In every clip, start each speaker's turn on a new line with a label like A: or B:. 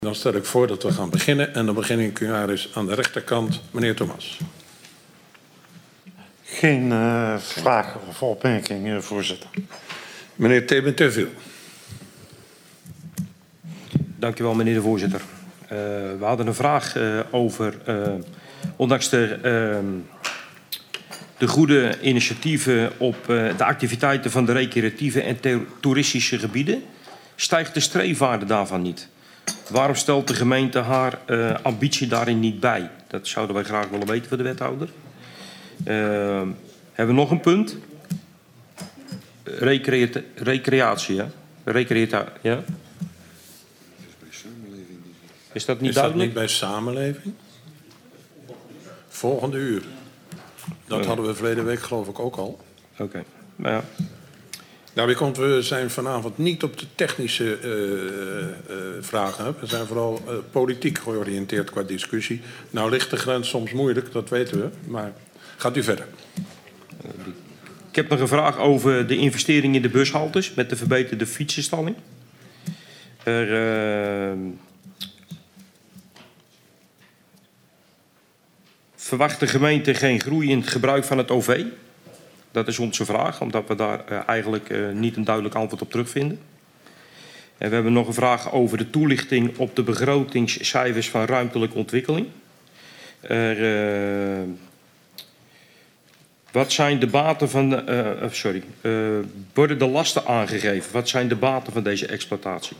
A: Dan stel ik voor dat we gaan beginnen. En dan begin ik aan de rechterkant. Meneer Thomas.
B: Geen vragen of opmerkingen, voorzitter.
A: Meneer Theben-Terwiel.
C: Dank u wel, meneer de voorzitter. We hadden een vraag over, ondanks de goede initiatieven op de activiteiten van de recreatieve en toeristische gebieden, stijgt de streefwaarde daarvan niet. Waarom stelt de gemeente haar ambitie daarin niet bij? Dat zouden wij graag willen weten van de wethouder. Hebben we nog een punt? Recreatie, ja? Ja? Is dat niet duidelijk?
A: Niet bij samenleving? Volgende uur. Dat hadden we verleden week geloof ik ook al.
C: Oké. Nou ja.
A: Nou, we zijn vanavond niet op de technische vragen. We zijn vooral politiek georiënteerd qua discussie. Nou ligt de grens soms moeilijk, dat weten we. Maar gaat u verder.
C: Ik heb nog een vraag over de investering in de bushaltes met de verbeterde fietsenstalling. Verwacht de gemeente geen groei in het gebruik van het OV? Dat is onze vraag, omdat we daar eigenlijk niet een duidelijk antwoord op terugvinden. En we hebben nog een vraag over de toelichting op de begrotingscijfers van ruimtelijke ontwikkeling. Wat zijn de baten van... worden de lasten aangegeven? Wat zijn de baten van deze exploitatie?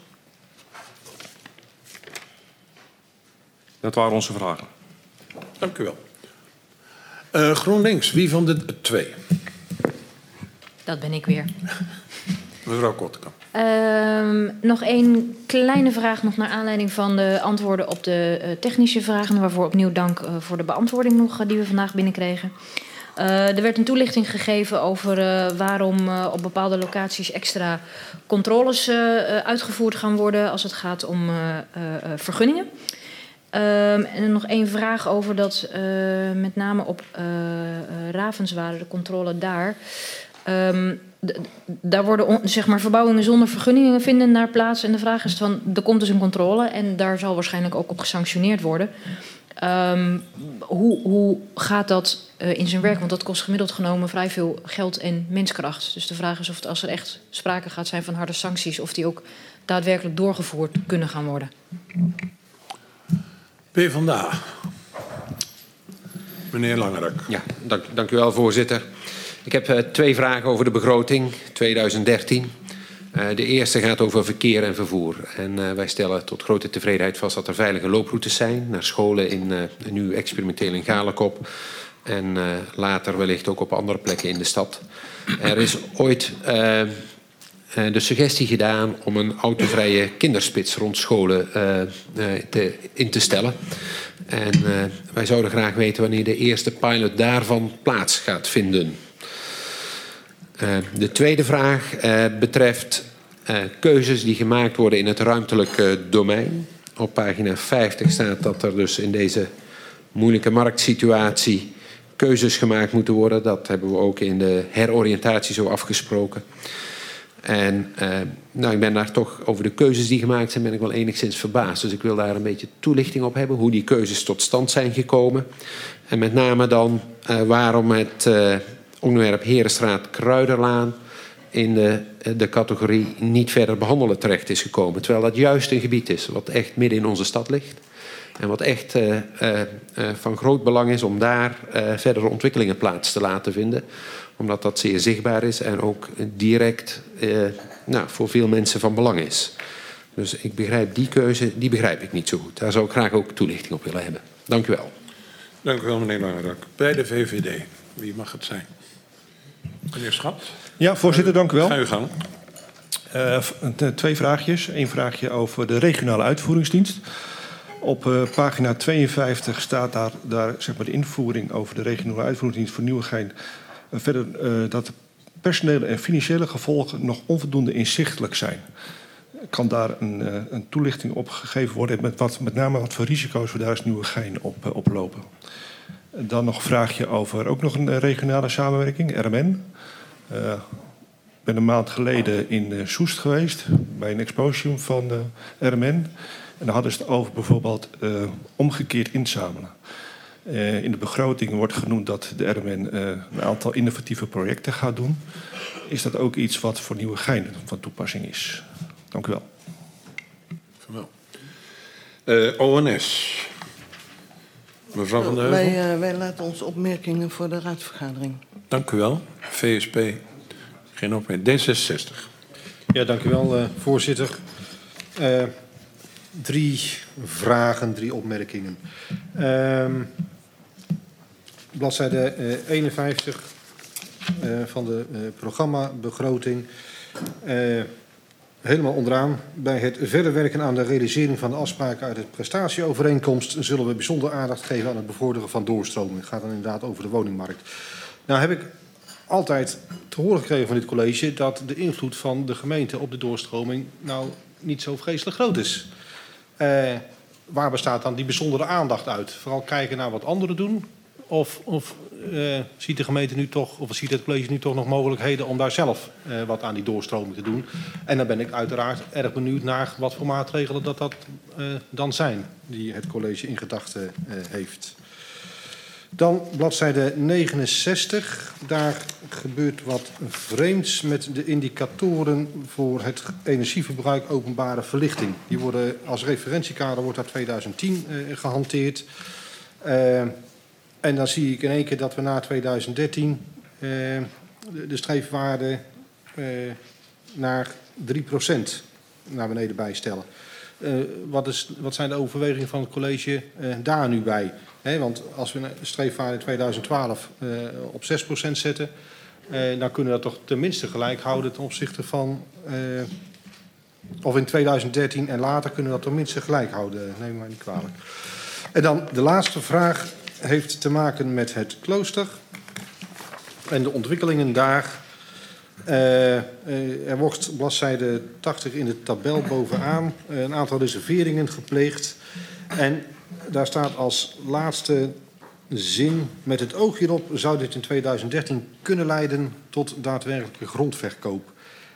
C: Dat waren onze vragen.
A: Dank u wel. GroenLinks, wie van de twee?
D: Dat ben ik weer.
A: Mevrouw Kortekamp.
D: Nog één kleine vraag nog naar aanleiding van de antwoorden op de technische vragen. Waarvoor opnieuw dank voor de beantwoording nog die we vandaag binnenkregen. Er werd een toelichting gegeven over waarom op bepaalde locaties extra controles uitgevoerd gaan worden als het gaat om vergunningen. En nog één vraag over dat met name op Ravenswade, de controle daar. Daar worden zeg maar verbouwingen zonder vergunningen vinden naar plaats. En de vraag is van, er komt dus een controle en daar zal waarschijnlijk ook op gesanctioneerd worden. Hoe gaat dat in zijn werk? Want dat kost gemiddeld genomen vrij veel geld en menskracht. Dus de vraag is of als er echt sprake gaat zijn van harde sancties, of die ook daadwerkelijk doorgevoerd kunnen gaan worden.
A: PvdA. Meneer Langerak.
E: Ja, dank u wel, voorzitter. Ik heb twee vragen over de begroting 2013. De eerste gaat over verkeer en vervoer. En wij stellen tot grote tevredenheid vast dat er veilige looproutes zijn naar scholen nu experimenteel in Galekop. En later wellicht ook op andere plekken in de stad. Er is ooit de suggestie gedaan om een autovrije kinderspits rond scholen in te stellen. En wij zouden graag weten wanneer de eerste pilot daarvan plaats gaat vinden. De tweede vraag betreft keuzes die gemaakt worden in het ruimtelijke domein. Op pagina 50 staat dat er dus in deze moeilijke marktsituatie keuzes gemaakt moeten worden. Dat hebben we ook in de heroriëntatie zo afgesproken. En ik ben daar toch over de keuzes die gemaakt zijn, ben ik wel enigszins verbaasd. Dus ik wil daar een beetje toelichting op hebben, hoe die keuzes tot stand zijn gekomen. En met name dan waarom het onderwerp Herenstraat-Kruiderlaan in de categorie niet verder behandelen terecht is gekomen. Terwijl dat juist een gebied is wat echt midden in onze stad ligt. En wat echt van groot belang is om daar verdere ontwikkelingen plaats te laten vinden. Omdat dat zeer zichtbaar is en ook direct voor veel mensen van belang is. Dus ik begrijp die keuze, die begrijp ik niet zo goed. Daar zou ik graag ook toelichting op willen hebben. Dank u wel.
A: Dank u wel, meneer Langerak. Bij de VVD, wie mag het zijn? Meneer Schat.
F: Ja, voorzitter, dank u wel.
A: Ga u gang.
F: Twee vraagjes. Eén vraagje over de regionale uitvoeringsdienst. Op pagina 52 staat daar zeg maar de invoering over de regionale uitvoeringsdienst voor Nieuwegein. Verder dat de personele en financiële gevolgen nog onvoldoende inzichtelijk zijn. Kan daar een toelichting op gegeven worden met name wat voor risico's we daar als Nieuwegein op lopen? Dan nog een vraagje over ook nog een regionale samenwerking, RMN. Ik ben een maand geleden in Soest geweest bij een exposium van RMN. En dan hadden ze het over bijvoorbeeld omgekeerd inzamelen. In de begroting wordt genoemd dat de RMN een aantal innovatieve projecten gaat doen. Is dat ook iets wat voor Nieuwegein van toepassing is? Dank u wel.
A: ONS. Mevrouw van der Heuvel.
G: Wij laten onze opmerkingen voor de raadsvergadering.
A: Dank u wel. VSP. Geen opmerking. D66.
H: Ja, dank u wel, voorzitter. 3 vragen, 3 opmerkingen. Bladzijde 51 van de programmabegroting. Helemaal onderaan. Bij het verder werken aan de realisering van de afspraken uit de prestatieovereenkomst zullen we bijzonder aandacht geven aan het bevorderen van doorstroming. Het gaat dan inderdaad over de woningmarkt. Nou heb ik altijd te horen gekregen van dit college dat de invloed van de gemeente op de doorstroming nou niet zo vreselijk groot is. Waar bestaat dan die bijzondere aandacht uit? Vooral kijken naar wat anderen doen? Of ziet de gemeente nu toch, of ziet het college nu toch nog mogelijkheden om daar zelf wat aan die doorstroming te doen? En dan ben ik uiteraard erg benieuwd naar wat voor maatregelen dat dan zijn die het college in gedachten heeft. Dan bladzijde 69. Daar gebeurt wat vreemds met de indicatoren voor het energieverbruik openbare verlichting. Die worden als referentiekader wordt daar 2010 gehanteerd. En dan zie ik in één keer dat we na 2013 de streefwaarde naar 3% naar beneden bijstellen. Wat zijn de overwegingen van het college daar nu bij? Want als we een streefwaarde in 2012 op 6% zetten, dan kunnen we dat toch tenminste gelijk houden ten opzichte van... of in 2013 en later kunnen we dat tenminste gelijk houden. Neem me maar niet kwalijk. En dan de laatste vraag heeft te maken met het klooster en de ontwikkelingen daar. Er wordt bladzijde 80 in de tabel bovenaan een aantal reserveringen gepleegd. En daar staat als laatste zin: met het oog hierop zou dit in 2013 kunnen leiden tot daadwerkelijke grondverkoop.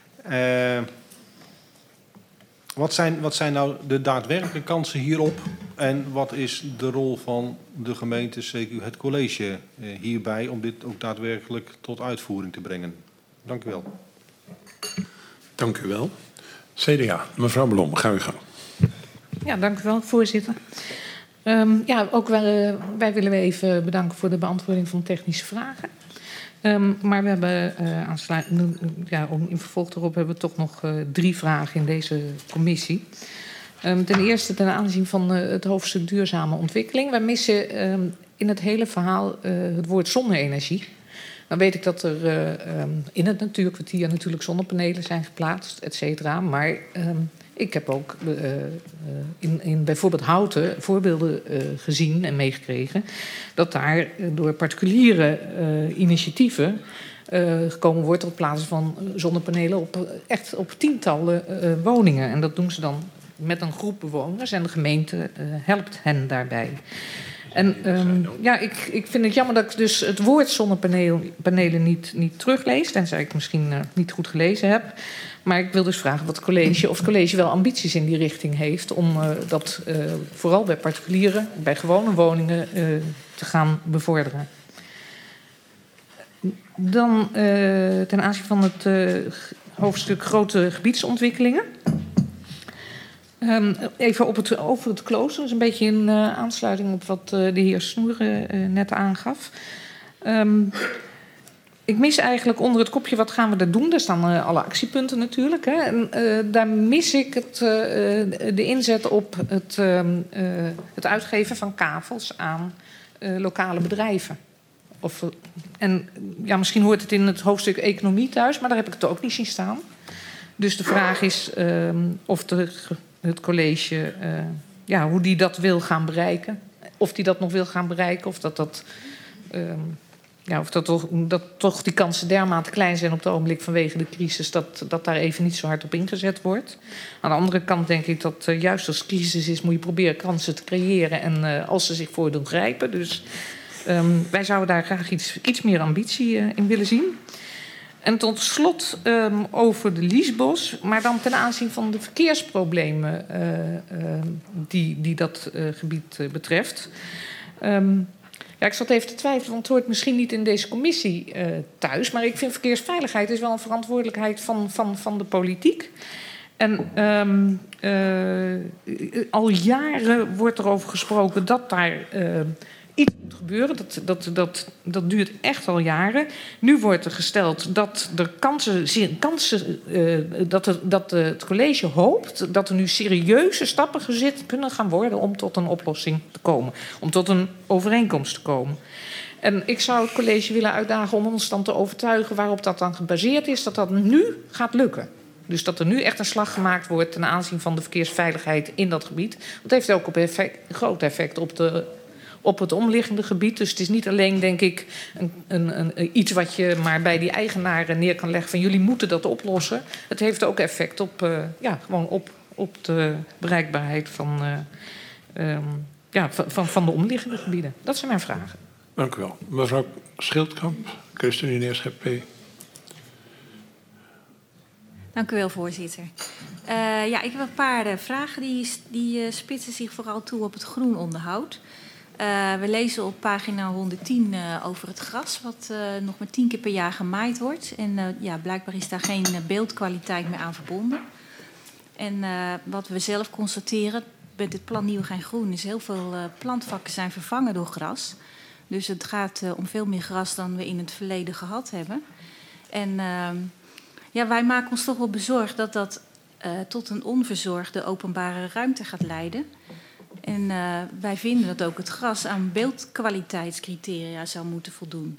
H: Wat zijn nou de daadwerkelijke kansen hierop? En wat is de rol van de gemeente, CQ het college, hierbij om dit ook daadwerkelijk tot uitvoering te brengen? Dank u wel.
A: Dank u wel. CDA, mevrouw Blom, ga u gang.
I: Ja, dank u wel, voorzitter. Ook wij willen even bedanken voor de beantwoording van technische vragen. Maar we hebben in vervolg daarop hebben we toch nog 3 vragen in deze commissie. Ten eerste ten aanzien van het hoofdstuk duurzame ontwikkeling. Wij missen in het hele verhaal het woord zonne-energie. Dan weet ik dat er in het natuurkwartier natuurlijk zonnepanelen zijn geplaatst, et cetera. Maar ik heb ook in bijvoorbeeld Houten voorbeelden gezien en meegekregen dat daar door particuliere initiatieven gekomen wordt tot plaatsen van zonnepanelen echt op tientallen woningen. En dat doen ze dan met een groep bewoners en de gemeente helpt hen daarbij. En ik vind het jammer dat ik dus het woord zonnepanelen niet teruglees, tenzij ik misschien niet goed gelezen heb. Maar ik wil dus vragen of het college wel ambities in die richting heeft om dat vooral bij particulieren, bij gewone woningen te gaan bevorderen. Dan ten aanzien van het hoofdstuk grote gebiedsontwikkelingen. Even over het klooster, dus een beetje in aansluiting op wat de heer Snoer net aangaf. Ik mis eigenlijk onder het kopje wat gaan we daar doen. Daar staan alle actiepunten natuurlijk. Hè. En daar mis ik de inzet op het uitgeven van kavels aan lokale bedrijven. Misschien hoort het in het hoofdstuk economie thuis, maar daar heb ik het ook niet zien staan. Dus de vraag is of het college, hoe die dat wil gaan bereiken. Of die dat nog wil gaan bereiken, of dat toch die kansen dermate klein zijn op het ogenblik vanwege de crisis, dat daar even niet zo hard op ingezet wordt. Aan de andere kant denk ik dat juist als crisis is, moet je proberen kansen te creëren en als ze zich voordoen grijpen. Dus wij zouden daar graag iets meer ambitie in willen zien. En tot slot over de Liesbos, maar dan ten aanzien van de verkeersproblemen die dat gebied betreft. Ja, ik zat even te twijfelen, want het hoort misschien niet in deze commissie thuis. Maar ik vind verkeersveiligheid is wel een verantwoordelijkheid van de politiek. En al jaren wordt er over gesproken dat daar iets moet gebeuren. Dat duurt echt al jaren. Nu wordt er gesteld dat er dat het college hoopt dat er nu serieuze stappen gezet kunnen gaan worden om tot een oplossing te komen. Om tot een overeenkomst te komen. En ik zou het college willen uitdagen om ons dan te overtuigen waarop dat dan gebaseerd is, dat nu gaat lukken. Dus dat er nu echt een slag gemaakt wordt ten aanzien van de verkeersveiligheid in dat gebied. Dat heeft ook een groot effect op het omliggende gebied. Dus het is niet alleen, denk ik, iets wat je maar bij die eigenaren neer kan leggen van jullie moeten dat oplossen. Het heeft ook effect op de bereikbaarheid van de omliggende gebieden. Dat zijn mijn vragen.
A: Dank u wel. Mevrouw Schildkamp, ChristenUnie SGP.
J: Dank u wel, voorzitter. Ik heb een paar vragen die spitsen zich vooral toe op het groen onderhoud. We lezen op pagina 110 over het gras, wat nog maar 10 keer per jaar gemaaid wordt. En blijkbaar is daar geen beeldkwaliteit meer aan verbonden. En wat we zelf constateren met het plan Nieuwegein Groen is heel veel plantvakken zijn vervangen door gras. Dus het gaat om veel meer gras dan we in het verleden gehad hebben. En wij maken ons toch wel bezorgd dat dat tot een onverzorgde openbare ruimte gaat leiden. En wij vinden dat ook het gras aan beeldkwaliteitscriteria zou moeten voldoen.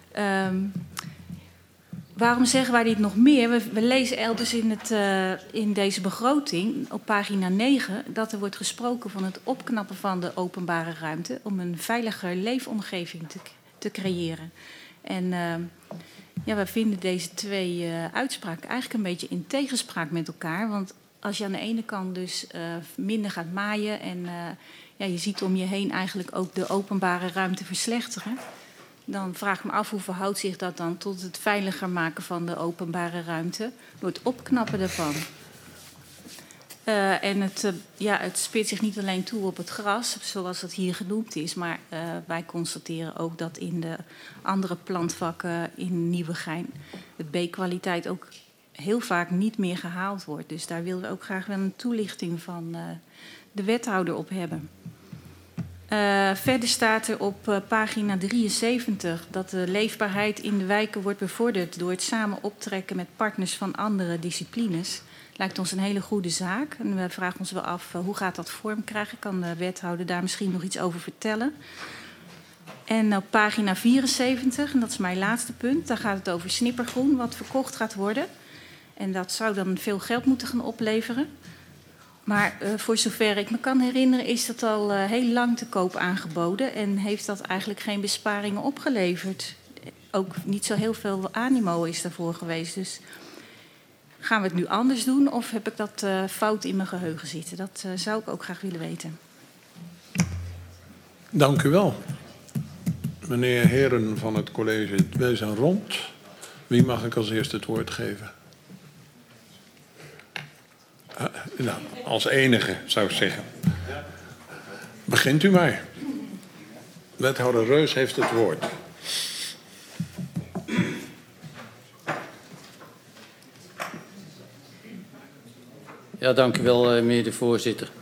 J: Waarom zeggen wij dit nog meer? We lezen elders in deze begroting op pagina 9... dat er wordt gesproken van het opknappen van de openbare ruimte om een veiliger leefomgeving te creëren. En wij vinden deze twee uitspraken eigenlijk een beetje in tegenspraak met elkaar. Want als je aan de ene kant dus minder gaat maaien en je ziet om je heen eigenlijk ook de openbare ruimte verslechteren, dan vraag ik me af hoe verhoudt zich dat dan tot het veiliger maken van de openbare ruimte door het opknappen daarvan. Het spitst zich niet alleen toe op het gras, zoals het hier genoemd is, maar wij constateren ook dat in de andere plantvakken in Nieuwegein het B-kwaliteit ook heel vaak niet meer gehaald wordt. Dus daar willen we ook graag wel een toelichting van de wethouder op hebben. Verder staat er op pagina 73 dat de leefbaarheid in de wijken wordt bevorderd door het samen optrekken met partners van andere disciplines. Lijkt ons een hele goede zaak. En we vragen ons wel af hoe gaat dat vorm krijgen. Kan de wethouder daar misschien nog iets over vertellen? En op pagina 74, en dat is mijn laatste punt, daar gaat het over snippergroen wat verkocht gaat worden. En dat zou dan veel geld moeten gaan opleveren. Maar voor zover ik me kan herinneren is dat al heel lang te koop aangeboden en heeft dat eigenlijk geen besparingen opgeleverd. Ook niet zo heel veel animo is daarvoor geweest. Dus gaan we het nu anders doen of heb ik dat fout in mijn geheugen zitten? Dat zou ik ook graag willen weten.
A: Dank u wel. Meneer Heren van het college, wij zijn rond. Wie mag ik als eerste het woord geven? Als enige zou ik zeggen. Begint u maar. Wethouder Reus heeft het woord.
K: Ja, dank u wel, meneer de voorzitter.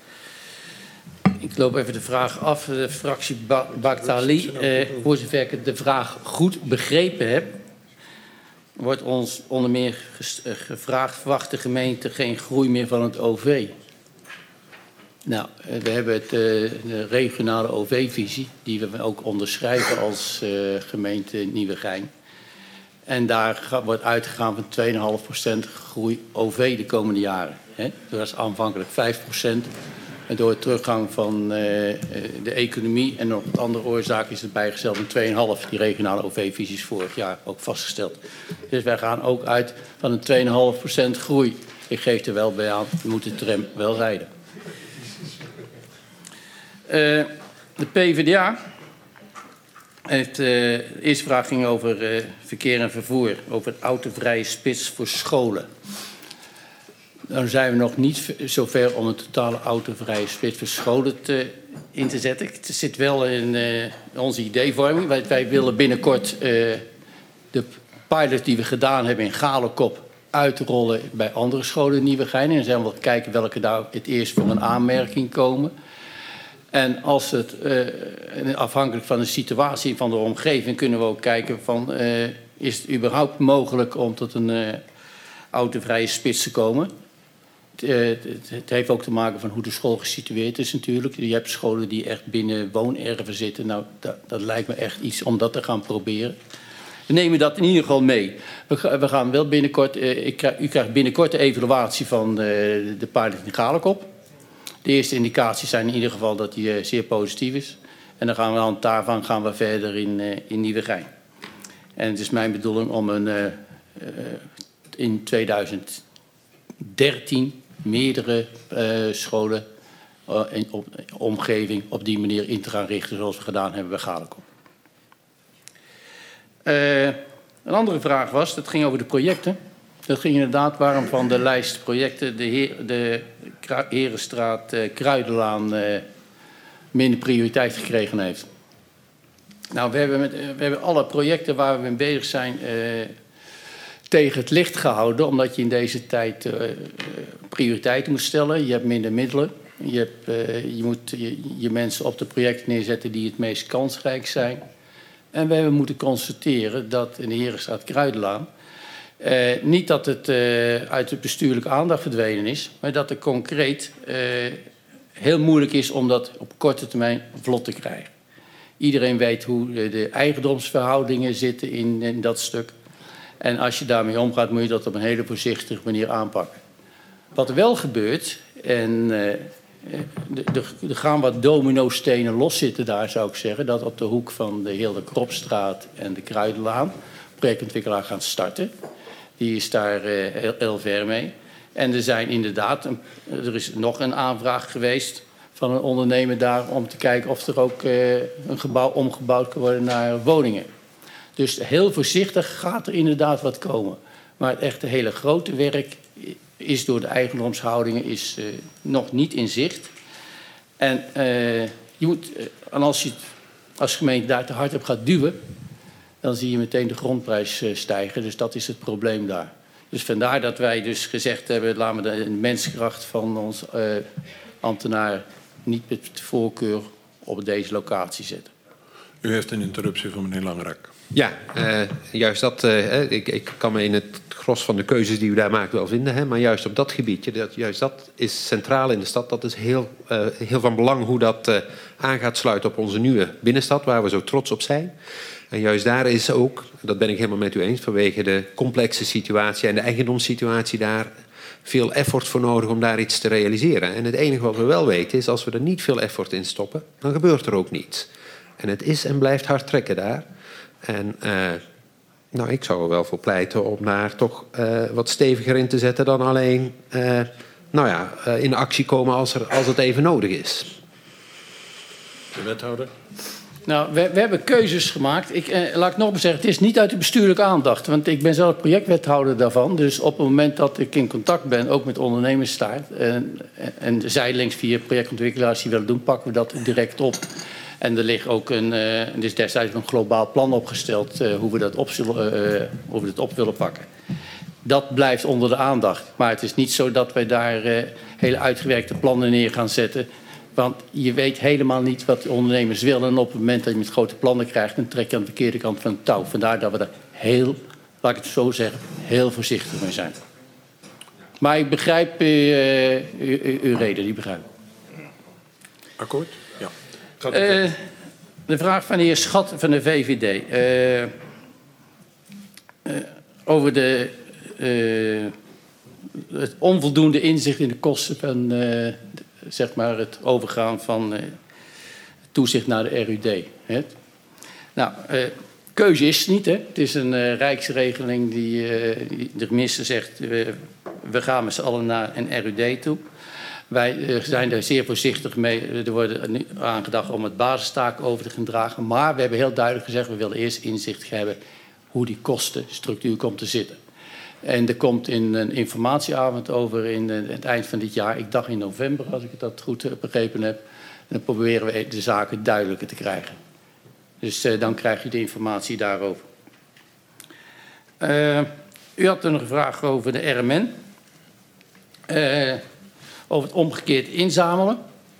K: Ik loop even de vraag af. De fractie Baktali. Voor zover ik de vraag goed begrepen heb, wordt ons onder meer gevraagd: verwacht de gemeente geen groei meer van het OV? Nou, we hebben de regionale OV-visie, die we ook onderschrijven als gemeente Nieuwegein. En daar wordt uitgegaan van 2,5% groei OV de komende jaren. Dat is aanvankelijk 5%. En door het teruggang van de economie en nog wat andere oorzaken is het bijgesteld een 2,5%. Die regionale OV-visie is vorig jaar ook vastgesteld. Dus wij gaan ook uit van een 2,5% groei. Ik geef er wel bij aan, we moeten de tram wel rijden. De PvdA De eerste vraag ging over verkeer en vervoer. Over het autovrije spits voor scholen. Dan zijn we nog niet zover om een totale autovrije spits voor scholen in te zetten. Het zit wel in onze ideevorming. Wij willen binnenkort de pilot die we gedaan hebben in Galekop uitrollen bij andere scholen in Nieuwegein. En dan zijn we kijken welke daar het eerst voor een aanmerking komen. En als het, afhankelijk van de situatie van de omgeving, kunnen we ook kijken van, is het überhaupt mogelijk om tot een autovrije spits te komen. Het heeft ook te maken van hoe de school gesitueerd is natuurlijk. Je hebt scholen die echt binnen woonerven zitten. Nou, dat lijkt me echt iets om dat te gaan proberen. We nemen dat in ieder geval mee. We gaan wel binnenkort, u krijgt binnenkort de evaluatie van de pilot in Galekop. De eerste indicaties zijn in ieder geval dat die zeer positief is. En dan gaan we aan de hand daarvan verder in Nieuwegein. En het is mijn bedoeling om in 2013 meerdere scholen in omgeving op die manier in te gaan richten, zoals we gedaan hebben bij Galekop. Een andere vraag was, dat ging over de projecten. Dat ging inderdaad waarom van de lijst projecten de Herenstraat Kruidenlaan minder prioriteit gekregen heeft. Nou, we hebben alle projecten waar we mee bezig zijn tegen het licht gehouden, omdat je in deze tijd prioriteiten moet stellen. Je hebt minder middelen. Je moet je mensen op de projecten neerzetten die het meest kansrijk zijn. En we hebben moeten constateren dat in de Herenstraat Kruidenlaan niet dat het uit de bestuurlijke aandacht verdwenen is, maar dat het concreet heel moeilijk is om dat op korte termijn vlot te krijgen. Iedereen weet hoe de eigendomsverhoudingen zitten in dat stuk. En als je daarmee omgaat, moet je dat op een hele voorzichtige manier aanpakken. Wat er wel gebeurt, en er gaan wat dominostenen loszitten daar, zou ik zeggen, dat op de hoek van de Hilde Kropstraat en de Kruidenlaan projectontwikkelaar gaan starten. Die is daar heel ver mee. En er zijn inderdaad, er is nog een aanvraag geweest van een ondernemer daar om te kijken of er ook een gebouw omgebouwd kan worden naar woningen. Dus heel voorzichtig gaat er inderdaad wat komen. Maar het echte hele grote werk is door de eigendomshoudingen nog niet in zicht. En je moet, en als je als gemeente daar te hard op gaat duwen, dan zie je meteen de grondprijs stijgen. Dus dat is het probleem daar. Dus vandaar dat wij dus gezegd hebben, laten we de menskracht van ons ambtenaar niet met voorkeur op deze locatie zetten.
A: U heeft een interruptie van meneer Langerak.
E: Ja, juist dat. Ik kan me in het gros van de keuzes die u daar maakt wel vinden. Hè, maar juist op dat gebiedje, juist dat is centraal in de stad. Dat is heel van belang hoe dat aan gaat sluiten op onze nieuwe binnenstad, waar we zo trots op zijn. En juist daar is ook, dat ben ik helemaal met u eens, vanwege de complexe situatie en de eigendomssituatie daar veel effort voor nodig om daar iets te realiseren. En het enige wat we wel weten is, als we er niet veel effort in stoppen, dan gebeurt er ook niets. En het is en blijft hard trekken daar. En nou, ik zou er wel voor pleiten om daar toch wat steviger in te zetten dan alleen in actie komen als het even nodig is.
A: De wethouder?
K: Nou, we hebben keuzes gemaakt. Laat ik nog eens zeggen, het is niet uit de bestuurlijke aandacht. Want ik ben zelf projectwethouder daarvan. Dus op het moment dat ik in contact ben, ook met ondernemers daar, en zijdelings via projectontwikkelaars die willen doen, pakken we dat direct op. En er ligt ook er is destijds een globaal plan opgesteld hoe we dat op willen pakken. Dat blijft onder de aandacht. Maar het is niet zo dat wij daar hele uitgewerkte plannen neer gaan zetten. Want je weet helemaal niet wat de ondernemers willen. En op het moment dat je met grote plannen krijgt, dan trek je aan de verkeerde kant van het touw. Vandaar dat we daar laat ik het zo zeggen, heel voorzichtig mee zijn. Maar ik begrijp uw reden, die begrijp ik.
A: Akkoord? Ja.
K: De vraag van de heer Schat van de VVD. Over het onvoldoende inzicht in de kosten van zeg maar het overgaan van toezicht naar de RUD. Hè? Nou, keuze is het niet. Hè? Het is een rijksregeling die de minister zegt, we gaan met z'n allen naar een RUD toe. Wij zijn er zeer voorzichtig mee. Er wordt nu aangedacht om het basistaak over te gaan dragen. Maar we hebben heel duidelijk gezegd, we willen eerst inzicht hebben hoe die kostenstructuur komt te zitten. En er komt in een informatieavond over in het eind van dit jaar. Ik dacht in november, als ik dat goed begrepen heb. En dan proberen we de zaken duidelijker te krijgen. Dus dan krijg je de informatie daarover. U had nog een vraag over de RMN. Over het omgekeerd inzamelen.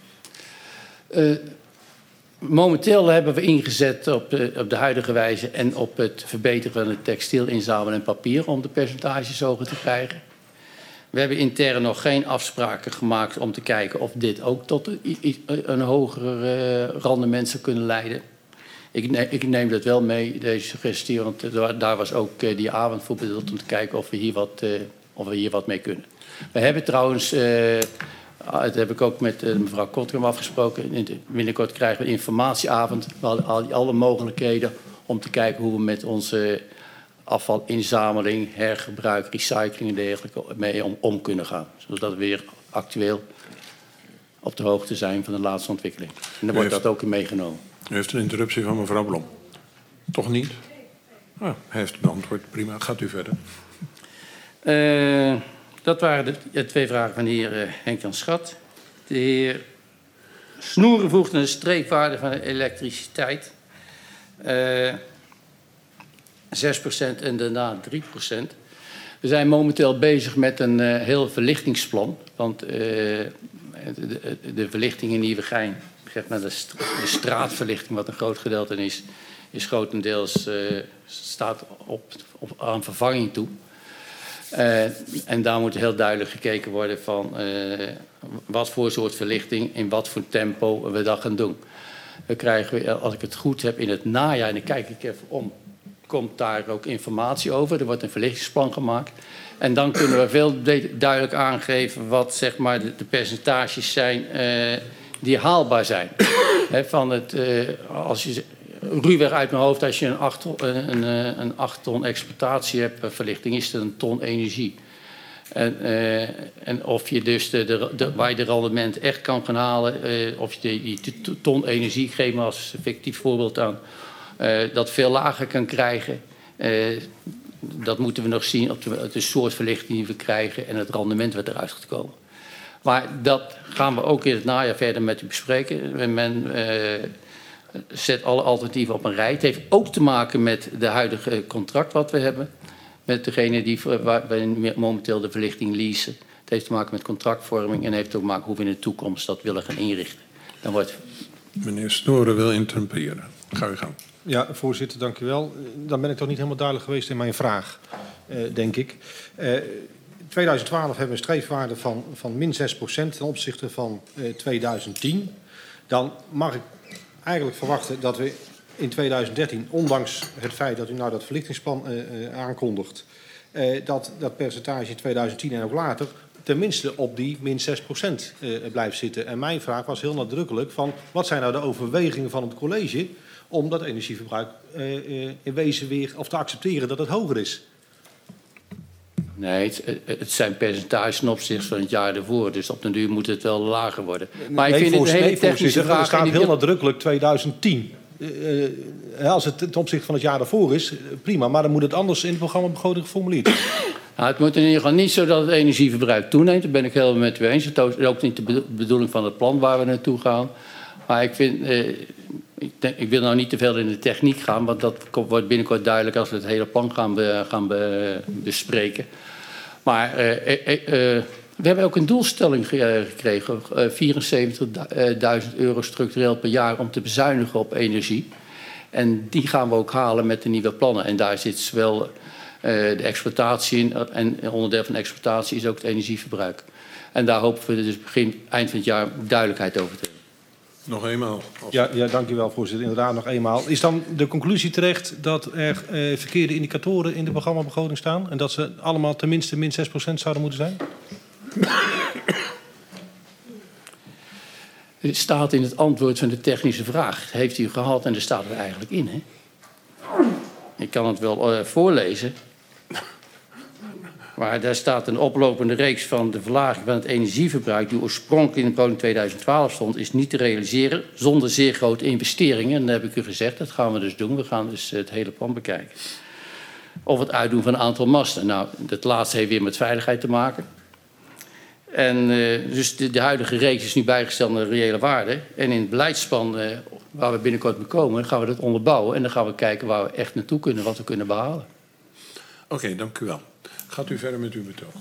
K: Momenteel hebben we ingezet op de huidige wijze en op het verbeteren van het textiel inzamelen en papier om de percentages hoger te krijgen. We hebben intern nog geen afspraken gemaakt om te kijken of dit ook tot een hoger rendement zou kunnen leiden. Ik neem dat wel mee, deze suggestie, want daar was ook die avond voor bedoeld om te kijken of we hier wat mee kunnen. We hebben trouwens, dat heb ik ook met mevrouw Kottrum afgesproken, binnenkort krijgen we een informatieavond, alle mogelijkheden om te kijken hoe we met onze afvalinzameling, hergebruik, recycling en dergelijke mee om kunnen gaan. Zodat we weer actueel op de hoogte zijn van de laatste ontwikkeling. En dan wordt dat ook in meegenomen.
A: U heeft een interruptie van mevrouw Blom. Toch niet? Hij heeft het beantwoord. Prima. Gaat u verder.
K: Dat waren de twee vragen van de heer Henk-Jan Schat. De heer Snoeren voegde een streepwaarde van de elektriciteit. 6% en daarna 3%. We zijn momenteel bezig met een heel verlichtingsplan. Want de verlichting in Nieuwegein, zeg maar de straatverlichting, wat een groot gedeelte is grotendeels staat aan vervanging toe. En daar moet heel duidelijk gekeken worden van wat voor soort verlichting, in wat voor tempo we dat gaan doen. We krijgen, als ik het goed heb, in het najaar, en dan kijk ik even om, komt daar ook informatie over. Er wordt een verlichtingsplan gemaakt. En dan kunnen we veel duidelijk aangeven wat zeg maar, de percentages zijn die haalbaar zijn. Als je ruwweg uit mijn hoofd, als je een 8 ton exploitatie hebt, verlichting, is het een ton energie. En of je dus waar je de rendement echt kan gaan halen, of je die ton energie, geef me als fictief voorbeeld aan, dat veel lager kan krijgen. Dat moeten we nog zien op de soort verlichting die we krijgen en het rendement wat eruit gaat komen. Maar dat gaan we ook in het najaar verder met u bespreken. Men zet alle alternatieven op een rij. Het heeft ook te maken met de huidige contract wat we hebben. Met degene waar we momenteel de verlichting leasen. Het heeft te maken met contractvorming en heeft ook te maken hoe we in de toekomst dat willen gaan inrichten. Dan wordt...
A: Meneer Snoeren wil interrumperen. Ga u gang.
H: Ja, voorzitter, dank u wel. Dan ben ik toch niet helemaal duidelijk geweest in mijn vraag, denk ik. 2012 hebben we een streefwaarde van min 6% ten opzichte van 2010. Dan mag ik eigenlijk verwachten dat we in 2013, ondanks het feit dat u nou dat verlichtingsplan aankondigt, dat percentage in 2010 en ook later tenminste op die min 6% blijft zitten. En mijn vraag was heel nadrukkelijk van wat zijn nou de overwegingen van het college om dat energieverbruik in wezen weer of te accepteren dat het hoger is?
K: Nee, het zijn percentages ten opzichte van het jaar ervoor. Dus op den duur moet het wel lager worden. Maar ik vind het een hele technische vraag.
H: Er staat heel nadrukkelijk 2010. Als het ten opzichte van het jaar daarvoor is, prima. Maar dan moet het anders in het programma begroting geformuleerd worden.
K: Nou, het moet in ieder geval niet zo dat het energieverbruik toeneemt. Daar ben ik helemaal met u eens. Het is ook niet de bedoeling van het plan waar we naartoe gaan. Maar ik vind... Ik wil nou niet te veel in de techniek gaan, want dat wordt binnenkort duidelijk als we het hele plan gaan bespreken. Maar we hebben ook een doelstelling gekregen, €74.000 structureel per jaar om te bezuinigen op energie. En die gaan we ook halen met de nieuwe plannen. En daar zit zowel de exploitatie in en onderdeel van de exploitatie is ook het energieverbruik. En daar hopen we dus eind van het jaar duidelijkheid over te hebben.
A: Nog eenmaal.
H: Ja, dank u wel, voorzitter. Inderdaad, nog eenmaal. Is dan de conclusie terecht dat er verkeerde indicatoren in de programmabegroting staan? En dat ze allemaal tenminste min 6% zouden moeten zijn?
K: Het staat in het antwoord van de technische vraag. Heeft u gehad en daar staat er eigenlijk in. Hè? Ik kan het wel voorlezen. Maar daar staat een oplopende reeks van de verlaging van het energieverbruik... die oorspronkelijk in de begroting 2012 stond... is niet te realiseren zonder zeer grote investeringen. En dat heb ik u gezegd, dat gaan we dus doen. We gaan dus het hele plan bekijken. Of het uitdoen van een aantal masten. Nou, dat laatste heeft weer met veiligheid te maken. En dus de huidige reeks is nu bijgesteld naar de reële waarde. En in het beleidsplan waar we binnenkort mee komen... gaan we dat onderbouwen. En dan gaan we kijken waar we echt naartoe kunnen, wat we kunnen behalen.
A: Oké, dank u wel. Gaat u verder met uw betoog.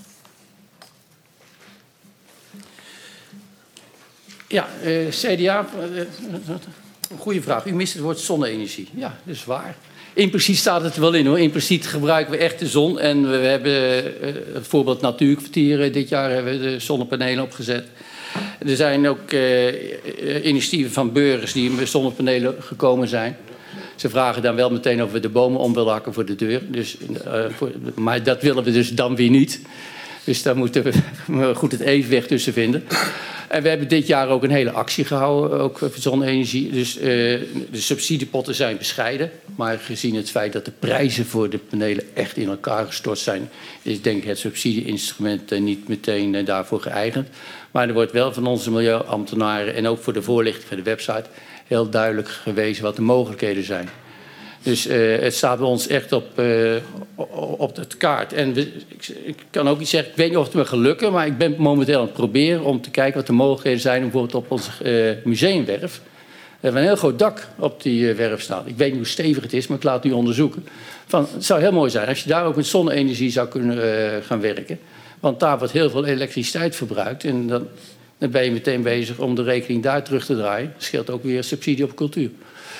K: Ja, CDA, een goede vraag. U mist het woord zonne-energie. Ja, dat is waar. Impliciet staat het er wel in hoor. Impliciet gebruiken we echt de zon. En we hebben het voorbeeld Natuurkwartier. Dit jaar hebben we de zonnepanelen opgezet. Er zijn ook initiatieven van burgers die met zonnepanelen gekomen zijn. Ze vragen dan wel meteen of we de bomen om willen hakken voor de deur. Dus, maar dat willen we dus dan weer niet. Dus daar moeten we goed het evenwicht tussen vinden. En we hebben dit jaar ook een hele actie gehouden, ook voor zonne-energie. Dus de subsidiepotten zijn bescheiden. Maar gezien het feit dat de prijzen voor de panelen echt in elkaar gestort zijn... is denk ik het subsidieinstrument niet meteen daarvoor geëigend. Maar er wordt wel van onze milieuambtenaren en ook voor de voorlichting van de website... heel duidelijk gewezen wat de mogelijkheden zijn. Dus het staat bij ons echt op het kaart. En ik kan ook niet zeggen, ik weet niet of het me gaat lukken... maar ik ben momenteel aan het proberen om te kijken wat de mogelijkheden zijn... bijvoorbeeld op onze museumwerf. We hebben een heel groot dak op die werf staan. Ik weet niet hoe stevig het is, maar ik laat het u onderzoeken. Het zou heel mooi zijn als je daar ook met zonne-energie zou kunnen gaan werken. Want daar wordt heel veel elektriciteit verbruikt... en dan ben je meteen bezig om de rekening daar terug te draaien. Dat scheelt ook weer subsidie op cultuur.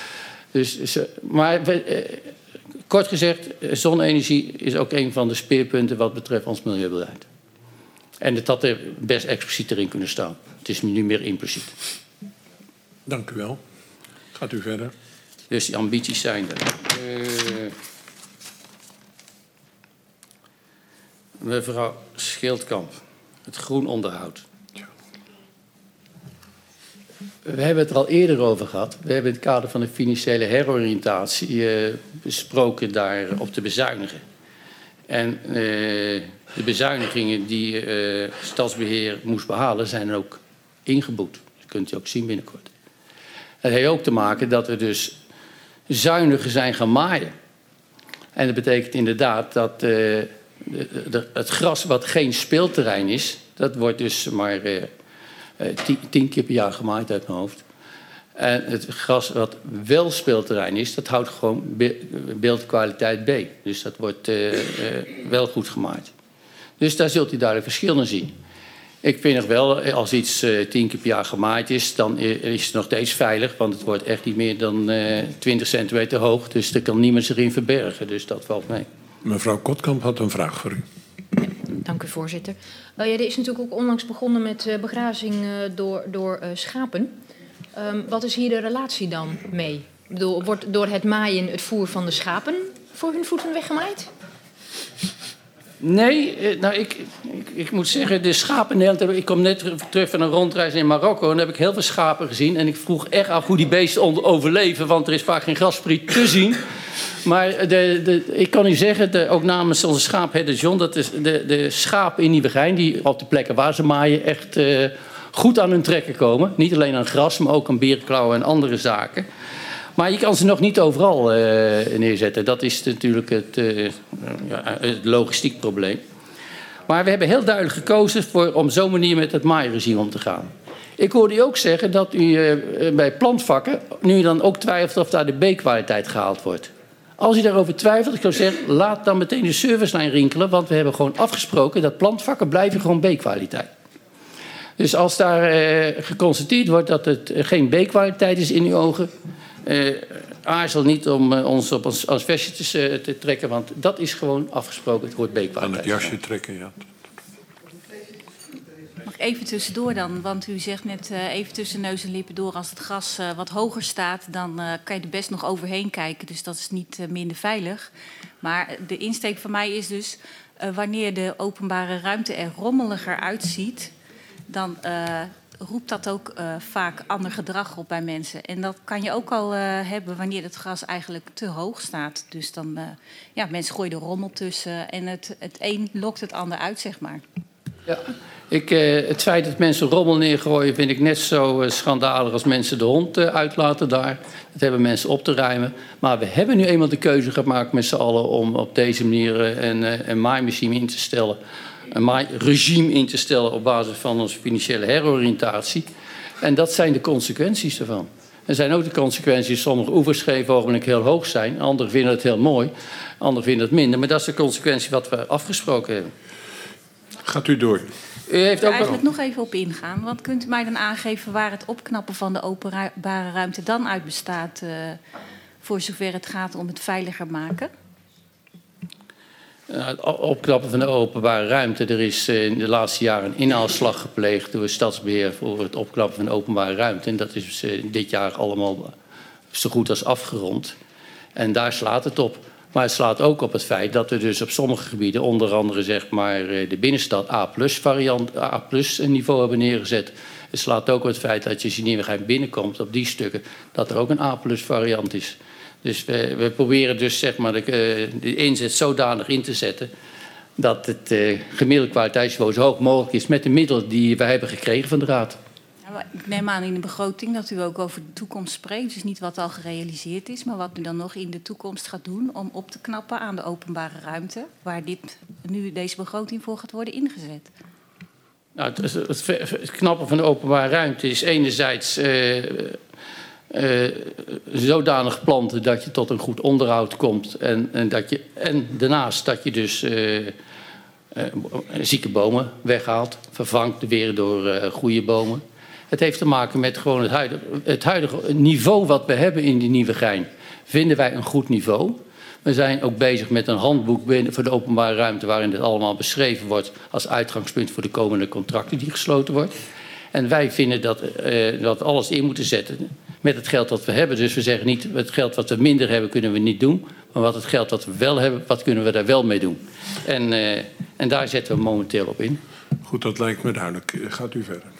K: Maar kort gezegd, zonne-energie is ook een van de speerpunten wat betreft ons milieubeleid. En dat had er best expliciet erin kunnen staan. Het is nu meer impliciet.
A: Dank u wel. Gaat u verder.
K: Dus die ambities zijn er. Mevrouw Schildkamp, het groen onderhoud. We hebben het er al eerder over gehad. We hebben in het kader van de financiële heroriëntatie besproken daarop te bezuinigen. En de bezuinigingen die Stadsbeheer moest behalen zijn ook ingeboet. Dat kunt u ook zien binnenkort. Dat heeft ook te maken dat we dus zuiniger zijn gaan maaien. En dat betekent inderdaad dat het gras wat geen speelterrein is... dat wordt dus maar 10 keer per jaar gemaaid uit mijn hoofd. En het gras wat wel speelterrein is, dat houdt gewoon beeldkwaliteit B. Dus dat wordt wel goed gemaaid. Dus daar zult u duidelijk verschil in zien. Ik vind nog wel, als iets 10 keer per jaar gemaaid is, dan is het nog steeds veilig. Want het wordt echt niet meer dan 20 centimeter hoog. Dus er kan niemand zich in verbergen. Dus dat valt mee.
A: Mevrouw Kotkamp had een vraag voor u.
D: Ja, dank u, voorzitter. Ja, er is natuurlijk ook onlangs begonnen met begrazing door schapen. Wat is hier de relatie dan mee? Ik bedoel, wordt door het maaien het voer van de schapen voor hun voeten weggemaaid?
K: Nee, nou ik moet zeggen, de schapen in Nederland... Ik kom net terug van een rondreis in Marokko... en daar heb ik heel veel schapen gezien. En ik vroeg echt af hoe die beesten overleven... want er is vaak geen graspriet te zien. Maar ik kan u zeggen, ook namens onze schaapherder John... dat de schapen in Nieuwegein, die op de plekken waar ze maaien... echt goed aan hun trekken komen. Niet alleen aan gras, maar ook aan berenklauwen en andere zaken... Maar je kan ze nog niet overal neerzetten. Dat is natuurlijk het logistiek probleem. Maar we hebben heel duidelijk gekozen voor om zo'n manier met het maairegime om te gaan. Ik hoorde u ook zeggen dat u bij plantvakken nu dan ook twijfelt of daar de B-kwaliteit gehaald wordt. Als u daarover twijfelt, ik zou zeggen, laat dan meteen de servicelijn rinkelen. Want we hebben gewoon afgesproken dat plantvakken blijven gewoon B-kwaliteit. Dus als daar geconstateerd wordt dat het geen B-kwaliteit is in uw ogen... aarzel niet om ons op ons vestje te trekken, want dat is gewoon afgesproken. Het wordt B-kwaliteit.
A: Aan het jasje trekken, ja.
J: Mag ik even tussendoor dan? Want u zegt net even tussen neus en lippen door... als het gras wat hoger staat, dan kan je er best nog overheen kijken. Dus dat is niet minder veilig. Maar de insteek van mij is dus... wanneer de openbare ruimte er rommeliger uitziet... dan roept dat ook vaak ander gedrag op bij mensen. En dat kan je ook al hebben wanneer het gras eigenlijk te hoog staat. Dus dan, mensen gooien er rommel tussen en het een lokt het ander uit, zeg maar.
K: Ja, het feit dat mensen rommel neergooien vind ik net zo schandalig als mensen de hond uitlaten daar. Dat hebben mensen op te ruimen. Maar we hebben nu eenmaal de keuze gemaakt met z'n allen om op deze manier een maaimachine in te stellen. Een maairegime in te stellen op basis van onze financiële heroriëntatie. En dat zijn de consequenties ervan. Er zijn ook de consequenties, sommige oeverscheven ogenblik heel hoog zijn. Anderen vinden het heel mooi, anderen vinden het minder. Maar dat is de consequentie wat we afgesproken hebben.
A: Gaat u door.
J: U heeft ook eigenlijk nog even op ingaan. Want kunt u mij dan aangeven waar het opknappen van de openbare ruimte dan uit bestaat, voor zover het gaat om het veiliger maken?
K: Het opknappen van de openbare ruimte. Er is in de laatste jaren een inhaalslag gepleegd door het Stadsbeheer voor het opknappen van de openbare ruimte. En dat is dit jaar allemaal zo goed als afgerond. En daar slaat het op. Maar het slaat ook op het feit dat we dus op sommige gebieden, onder andere zeg maar de binnenstad A+ niveau hebben neergezet. Het slaat ook op het feit dat je als je Nieuwegein binnenkomt op die stukken, dat er ook een A+ variant is. Dus we proberen dus zeg maar de inzet zodanig in te zetten dat het gemiddelde kwaliteitsniveau zo hoog mogelijk is met de middelen die we hebben gekregen van de Raad.
J: Ik neem aan in de begroting dat u ook over de toekomst spreekt. Dus niet wat al gerealiseerd is, maar wat u dan nog in de toekomst gaat doen om op te knappen aan de openbare ruimte, waar nu deze begroting voor gaat worden ingezet.
K: Nou, het knappen van de openbare ruimte is enerzijds zodanig planten dat je tot een goed onderhoud komt. En daarnaast dat je dus zieke bomen weghaalt, vervangt weer door goede bomen. Het heeft te maken met gewoon het huidige niveau wat we hebben in die Nieuwegein. Vinden wij een goed niveau. We zijn ook bezig met een handboek voor de openbare ruimte waarin dit allemaal beschreven wordt als uitgangspunt voor de komende contracten die gesloten worden. En wij vinden dat we alles in moeten zetten met het geld dat we hebben. Dus we zeggen niet, het geld wat we minder hebben kunnen we niet doen. Maar wat het geld dat we wel hebben, wat kunnen we daar wel mee doen. En daar zetten we momenteel op in.
A: Goed, dat lijkt me duidelijk. Gaat u verder.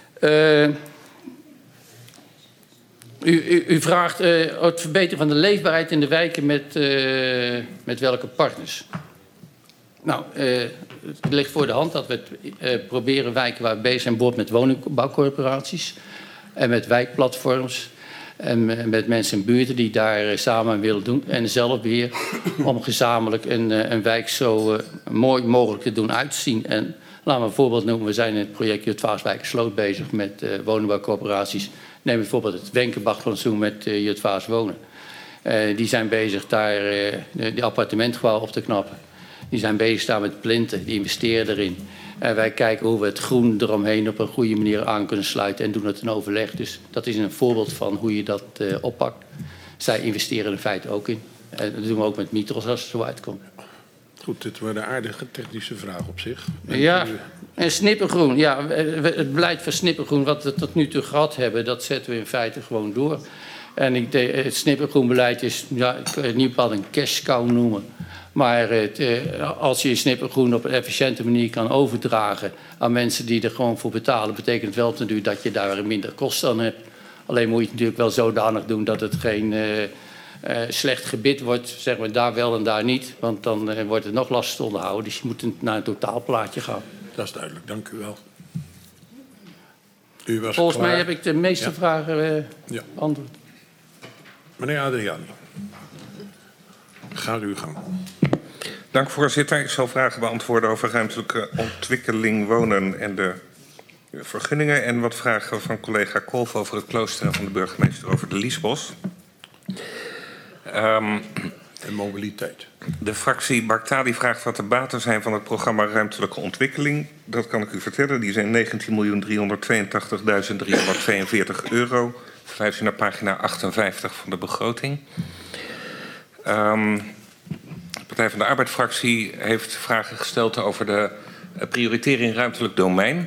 K: U vraagt het verbeteren van de leefbaarheid in de wijken met welke partners? Nou, het ligt voor de hand dat we proberen wijken waar we bezig zijn, bijvoorbeeld met woningbouwcorporaties en met wijkplatforms en met mensen in buurten die daar samen willen doen en zelf weer om gezamenlijk een wijk zo mooi mogelijk te doen uitzien. En laten we een voorbeeld noemen. We zijn in het project Jutphaas-Wijkersloot bezig met woningbouwcorporaties. Neem bijvoorbeeld het Wenkenbachplantsoen met Jutphaas Wonen. Die zijn bezig daar die appartementgebouwen op te knappen. Die zijn bezig daar met plinten, die investeren erin. En wij kijken hoe we het groen eromheen op een goede manier aan kunnen sluiten en doen het in overleg. Dus dat is een voorbeeld van hoe je dat oppakt. Zij investeren er in feite ook in. En dat doen we ook met Mitros als het zo uitkomt.
A: Goed, dit wordt een aardige technische vraag op zich.
K: Ja, en snippergroen. Ja, het beleid van snippergroen wat we tot nu toe gehad hebben, dat zetten we in feite gewoon door. En het snippergroenbeleid is, ja, ik kan het niet bepaald een cash cow noemen. Maar als je snippergroen op een efficiënte manier kan overdragen aan mensen die er gewoon voor betalen, betekent wel natuurlijk dat je daar minder kosten aan hebt. Alleen moet je het natuurlijk wel zodanig doen dat het geen slecht gebit wordt, zeg maar daar wel en daar niet. Want dan wordt het nog lastig te onderhouden. Dus je moet naar een totaalplaatje gaan.
A: Dat is duidelijk, dank u wel. U was
K: Volgens
A: klaar.
K: mij heb ik de meeste vragen beantwoord.
A: Meneer Adriani, gaat uw gang.
L: Dank voorzitter. Ik zal vragen beantwoorden over ruimtelijke ontwikkeling, wonen en de vergunningen. En wat vragen van collega Kolf over het klooster en van de burgemeester over de Liesbos.
A: En mobiliteit.
L: De fractie Bartali vraagt wat de baten zijn van het programma Ruimtelijke Ontwikkeling. Dat kan ik u vertellen. Die zijn €19.382.342. Verwijst u naar pagina 58 van de begroting. De Partij van de Arbeid-fractie heeft vragen gesteld over de prioritering ruimtelijk domein.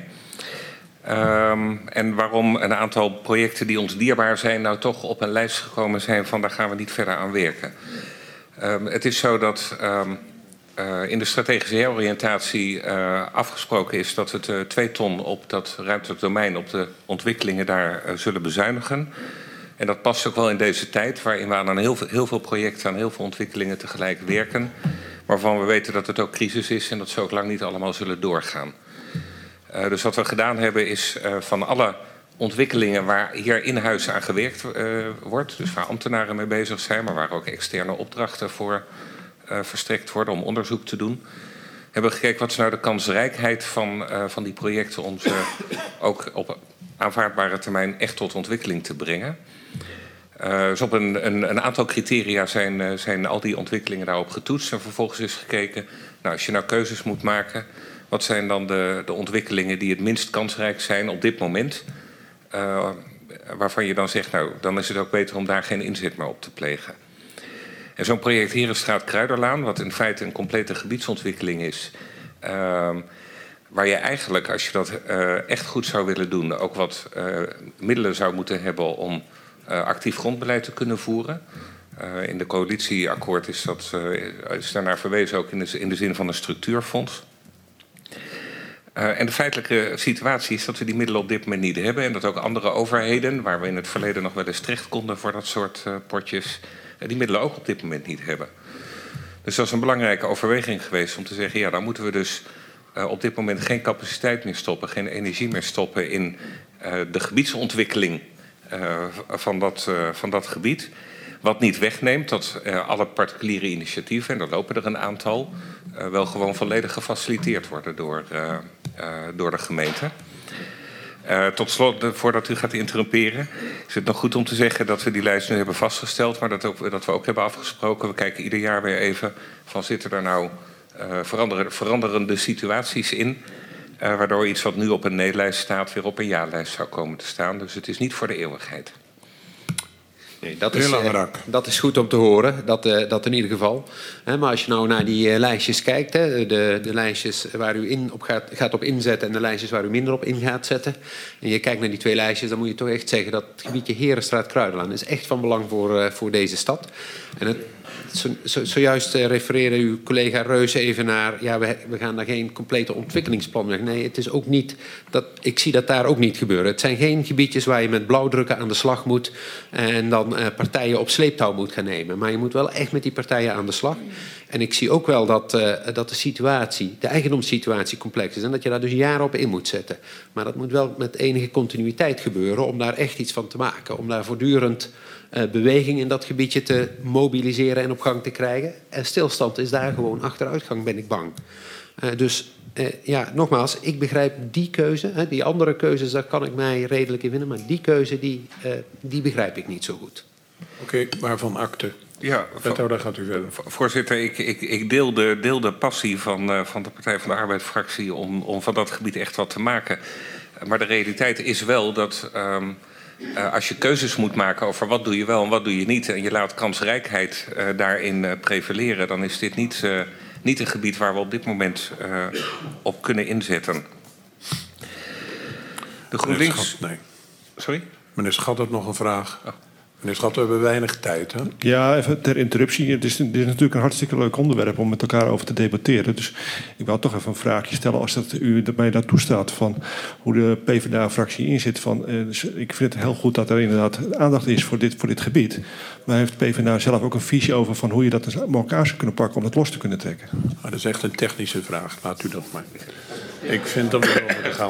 L: En waarom een aantal projecten die ons dierbaar zijn nou toch op een lijst gekomen zijn van daar gaan we niet verder aan werken. Het is zo dat in de strategische heroriëntatie afgesproken is dat we 2 ton op dat ruimtelijk domein, op de ontwikkelingen daar zullen bezuinigen. En dat past ook wel in deze tijd, waarin we aan heel veel projecten, aan heel veel ontwikkelingen tegelijk werken. Waarvan we weten dat het ook crisis is en dat ze ook lang niet allemaal zullen doorgaan. Dus wat we gedaan hebben is van alle ontwikkelingen waar hier in huis aan gewerkt wordt, dus waar ambtenaren mee bezig zijn, maar waar ook externe opdrachten voor verstrekt worden om onderzoek te doen, hebben we gekeken wat is nou de kansrijkheid van die projecten om ze ook op aanvaardbare termijn echt tot ontwikkeling te brengen. Dus op een aantal criteria zijn al die ontwikkelingen daarop getoetst en vervolgens is gekeken, nou, als je nou keuzes moet maken, wat zijn dan de ontwikkelingen die het minst kansrijk zijn op dit moment? Waarvan je dan zegt, nou, dan is het ook beter om daar geen inzet meer op te plegen. En zo'n project Herenstraat-Kruiderlaan, wat in feite een complete gebiedsontwikkeling is, waar je eigenlijk, als je dat echt goed zou willen doen, ook wat middelen zou moeten hebben om actief grondbeleid te kunnen voeren. In de coalitieakkoord is daarnaar verwezen ook in de zin van een structuurfonds. En de feitelijke situatie is dat we die middelen op dit moment niet hebben. En dat ook andere overheden, waar we in het verleden nog wel eens terecht konden voor dat soort potjes, die middelen ook op dit moment niet hebben. Dus dat is een belangrijke overweging geweest om te zeggen, ja, dan moeten we dus op dit moment geen capaciteit meer stoppen, geen energie meer stoppen in de gebiedsontwikkeling van dat gebied. Wat niet wegneemt dat alle particuliere initiatieven, en er lopen er een aantal, wel gewoon volledig gefaciliteerd worden door de gemeente. Tot slot, voordat u gaat interrumperen, is het nog goed om te zeggen dat we die lijst nu hebben vastgesteld, maar dat we ook hebben afgesproken. We kijken ieder jaar weer even van zitten er nou veranderende situaties in, waardoor iets wat nu op een nee-lijst staat weer op een ja-lijst zou komen te staan. Dus het is niet voor de eeuwigheid.
E: Nee, dat is goed om te horen, dat in ieder geval. Maar als je nou naar die lijstjes kijkt, de lijstjes waar u gaat op inzetten en de lijstjes waar u minder op in gaat zetten, en je kijkt naar die 2 lijstjes, dan moet je toch echt zeggen dat het gebiedje Herenstraat-Kruiderlaan is echt van belang voor deze stad. En zojuist refereerde uw collega Reus even naar, ja, we gaan daar geen complete ontwikkelingsplan mee. Nee, het is ook niet, ik zie dat daar ook niet gebeuren. Het zijn geen gebiedjes waar je met blauwdrukken aan de slag moet en dan partijen op sleeptouw moet gaan nemen. Maar je moet wel echt met die partijen aan de slag. En ik zie ook wel dat de eigendomssituatie complex is en dat je daar dus jaren op in moet zetten. Maar dat moet wel met enige continuïteit gebeuren om daar echt iets van te maken. Om daar voortdurend beweging in dat gebiedje te mobiliseren en op gang te krijgen. En stilstand is daar gewoon achteruitgang, ben ik bang. Ja, nogmaals, ik begrijp die keuze. Die andere keuzes, daar kan ik mij redelijk in vinden. Maar die keuze, die begrijp ik niet zo goed.
A: Oké, waarvan akte?
L: Ja,
A: daar gaat u verder.
L: Voorzitter, ik deel de passie van de Partij van de Arbeid-fractie om van dat gebied echt wat te maken. Maar de realiteit is wel dat als je keuzes moet maken over wat doe je wel en wat doe je niet, en je laat kansrijkheid daarin prevaleren, dan is dit niet een gebied waar we op dit moment op kunnen inzetten. De GroenLinks...
A: Nee.
L: Sorry?
A: Meneer Schat heeft nog een vraag. Meneer Schat, we hebben weinig tijd, hè?
F: Ja, even ter interruptie. Dit is natuurlijk een hartstikke leuk onderwerp om met elkaar over te debatteren. Dus ik wil toch even een vraagje stellen, als dat u mij dat toestaat, van hoe de PvdA-fractie inzit. Dus ik vind het heel goed dat er inderdaad aandacht is voor dit gebied. Maar heeft PvdA zelf ook een visie over van hoe je dat met elkaar zou kunnen pakken om het los te kunnen trekken?
A: Dat is echt een technische vraag. Laat u dat maar. Ik vind dat we over moeten gaan.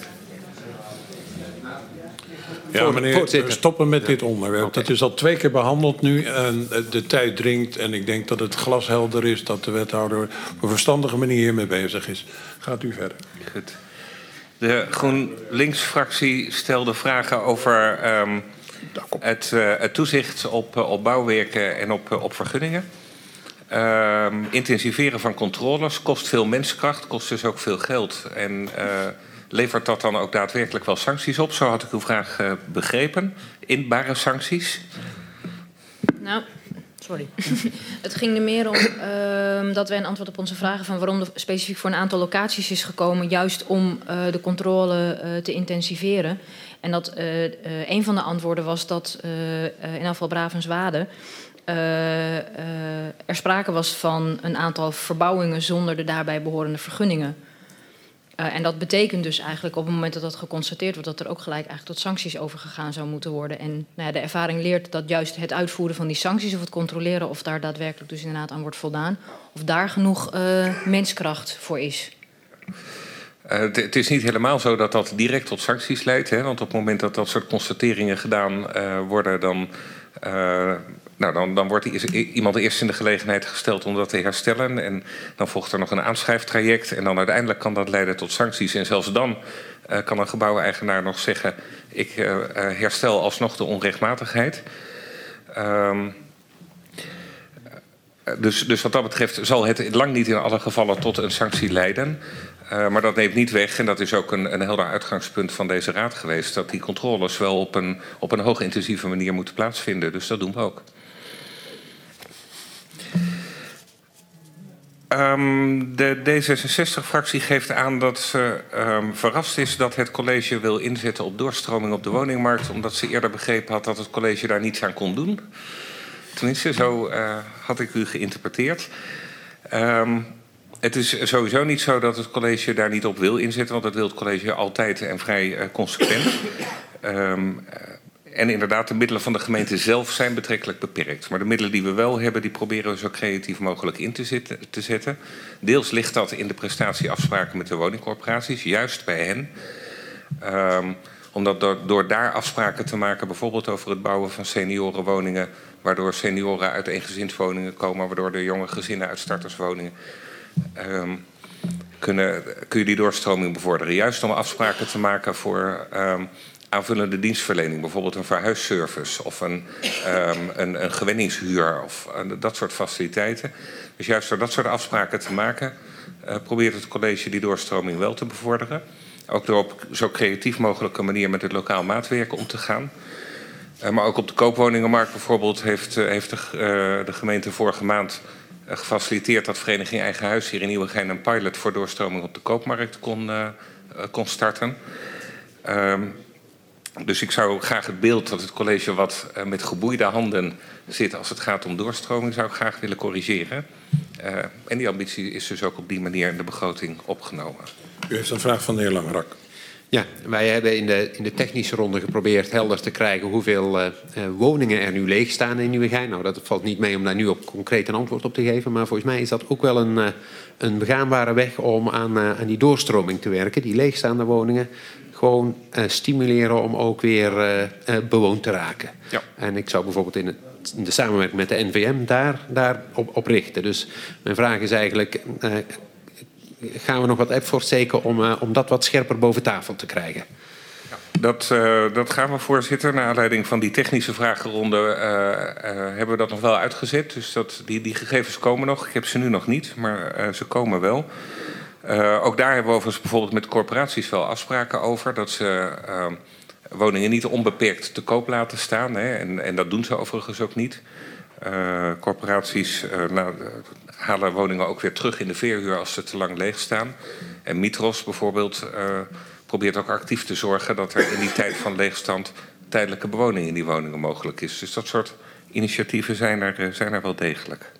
A: Ja, meneer, we stoppen met dit onderwerp. Okay. Dat is al 2 keer behandeld nu en de tijd dringt. En ik denk dat het glashelder is dat de wethouder op een verstandige manier hiermee bezig is. Gaat u verder.
L: Goed. De GroenLinks-fractie stelde vragen over het toezicht op bouwwerken en op vergunningen. Intensiveren van controles kost veel menskracht, kost dus ook veel geld. En levert dat dan ook daadwerkelijk wel sancties op? Zo had ik uw vraag begrepen. Inbare sancties?
D: Nou, sorry. Het ging er meer om dat wij een antwoord op onze vragen van waarom er specifiek voor een aantal locaties is gekomen, juist om de controle te intensiveren. En dat een van de antwoorden was dat in afval Bravenswade er sprake was van een aantal verbouwingen zonder de daarbij behorende vergunningen. En dat betekent dus eigenlijk op het moment dat dat geconstateerd wordt, dat er ook gelijk eigenlijk tot sancties overgegaan zou moeten worden. En nou ja, de ervaring leert dat juist het uitvoeren van die sancties of het controleren of daar daadwerkelijk dus inderdaad aan wordt voldaan, of daar genoeg menskracht voor is.
L: Het is niet helemaal zo dat dat direct tot sancties leidt. Hè? Want op het moment dat dat soort constateringen gedaan worden, dan wordt iemand eerst in de gelegenheid gesteld om dat te herstellen. En dan volgt er nog een aanschrijftraject. En dan uiteindelijk kan dat leiden tot sancties. En zelfs dan kan een gebouweigenaar nog zeggen, ik herstel alsnog de onrechtmatigheid. Dus wat dat betreft zal het lang niet in alle gevallen tot een sanctie leiden. Maar dat neemt niet weg, en dat is ook een helder uitgangspunt van deze raad geweest, dat die controles wel op een hoogintensieve manier moeten plaatsvinden. Dus dat doen we ook. De D66-fractie geeft aan dat ze verrast is dat het college wil inzetten op doorstroming op de woningmarkt, omdat ze eerder begrepen had dat het college daar niets aan kon doen. Tenminste, zo had ik u geïnterpreteerd. Het is sowieso niet zo dat het college daar niet op wil inzetten, want dat wil het college altijd en vrij consequent. En inderdaad, de middelen van de gemeente zelf zijn betrekkelijk beperkt. Maar de middelen die we wel hebben, die proberen we zo creatief mogelijk in te zetten. Deels ligt dat in de prestatieafspraken met de woningcorporaties, juist bij hen. Omdat door daar afspraken te maken, bijvoorbeeld over het bouwen van seniorenwoningen, waardoor senioren uit eengezinswoningen komen, waardoor de jonge gezinnen uit starterswoningen, kun je die doorstroming bevorderen. Juist om afspraken te maken voor aanvullende dienstverlening, bijvoorbeeld een verhuisservice of een gewenningshuur of dat soort faciliteiten. Dus juist door dat soort afspraken te maken, probeert het college die doorstroming wel te bevorderen. Ook door op zo creatief mogelijke manier met het lokaal maatwerk om te gaan. Maar ook op de koopwoningenmarkt bijvoorbeeld heeft de gemeente vorige maand gefaciliteerd dat Vereniging Eigen Huis hier in Nieuwegein een pilot voor doorstroming op de koopmarkt kon starten. Dus ik zou graag het beeld dat het college wat met geboeide handen zit als het gaat om doorstroming, zou ik graag willen corrigeren. En die ambitie is dus ook op die manier in de begroting opgenomen.
A: U heeft een vraag van de heer Langerak.
E: Ja, wij hebben in de technische ronde geprobeerd helder te krijgen hoeveel woningen er nu leeg staan in Nieuwegein. Nou, dat valt niet mee om daar nu op concreet een antwoord op te geven. Maar volgens mij is dat ook wel een begaanbare weg om aan die doorstroming te werken. Die leegstaande woningen gewoon stimuleren om ook weer bewoond te raken. Ja. En ik zou bijvoorbeeld in de samenwerking met de NVM daar op richten. Dus mijn vraag is eigenlijk, gaan we nog wat effort steken om dat wat scherper boven tafel te krijgen?
L: Dat gaan we, voorzitter. Naar aanleiding van die technische vragenronde hebben we dat nog wel uitgezet. Dus die gegevens komen nog. Ik heb ze nu nog niet, maar ze komen wel. Ook daar hebben we overigens bijvoorbeeld met corporaties wel afspraken over. Dat ze woningen niet onbeperkt te koop laten staan. Hè, en dat doen ze overigens ook niet. Corporaties halen woningen ook weer terug in de verhuur als ze te lang leeg staan. En Mitros bijvoorbeeld probeert ook actief te zorgen dat er in die tijd van leegstand tijdelijke bewoning in die woningen mogelijk is. Dus dat soort initiatieven zijn er wel degelijk.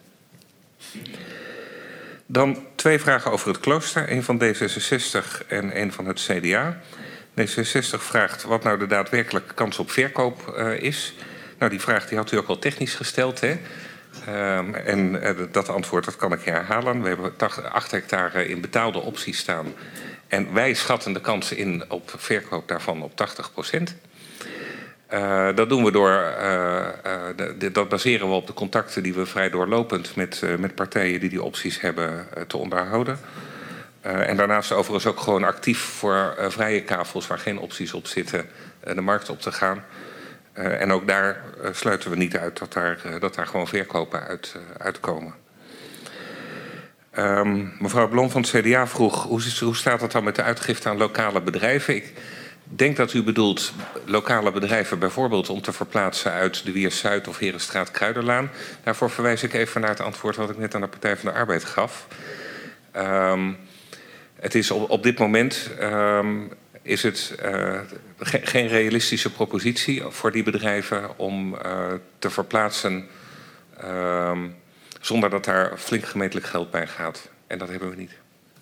L: Dan 2 vragen over het klooster. Een van D66 en een van het CDA. D66 vraagt wat nou de daadwerkelijke kans op verkoop is. Nou, die vraag die had u ook al technisch gesteld, hè? En dat antwoord kan ik herhalen. We hebben 8 hectare in betaalde opties staan. En wij schatten de kans in op verkoop daarvan op 80%. Dat doen we dat baseren we op de contacten die we vrij doorlopend met partijen die opties hebben te onderhouden. En daarnaast overigens ook gewoon actief voor vrije kavels waar geen opties op zitten de markt op te gaan. En ook daar sluiten we niet uit dat daar gewoon verkopen uitkomen. Mevrouw Blom van het CDA vroeg, hoe staat het dan met de uitgifte aan lokale bedrijven? Ik denk dat u bedoelt lokale bedrijven bijvoorbeeld om te verplaatsen uit de Wiers-Zuid of Herenstraat-Kruiderlaan. Daarvoor verwijs ik even naar het antwoord wat ik net aan de Partij van de Arbeid gaf. Het is op dit moment is het geen realistische propositie voor die bedrijven om te verplaatsen zonder dat daar flink gemeentelijk geld bij gaat. En dat hebben we niet.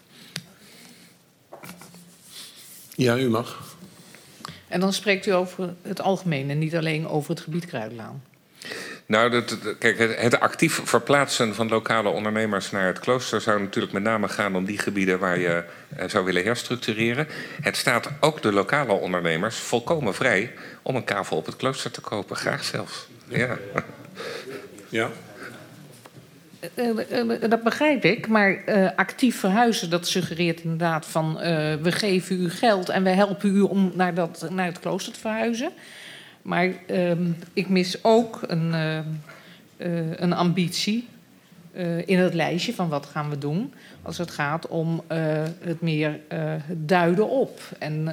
A: Ja, u mag.
I: En dan spreekt u over het algemeen en niet alleen over het gebied Kruidlaan.
L: Nou, kijk, het actief verplaatsen van lokale ondernemers naar het klooster zou natuurlijk met name gaan om die gebieden waar je zou willen herstructureren. Het staat ook de lokale ondernemers volkomen vrij om een kavel op het klooster te kopen. Graag zelfs. Ja.
A: Ja.
I: Dat begrijp ik, maar actief verhuizen, dat suggereert inderdaad van we geven u geld en we helpen u om naar het klooster te verhuizen. Maar ik mis ook een ambitie in het lijstje van wat gaan we doen als het gaat om het meer duiden op. En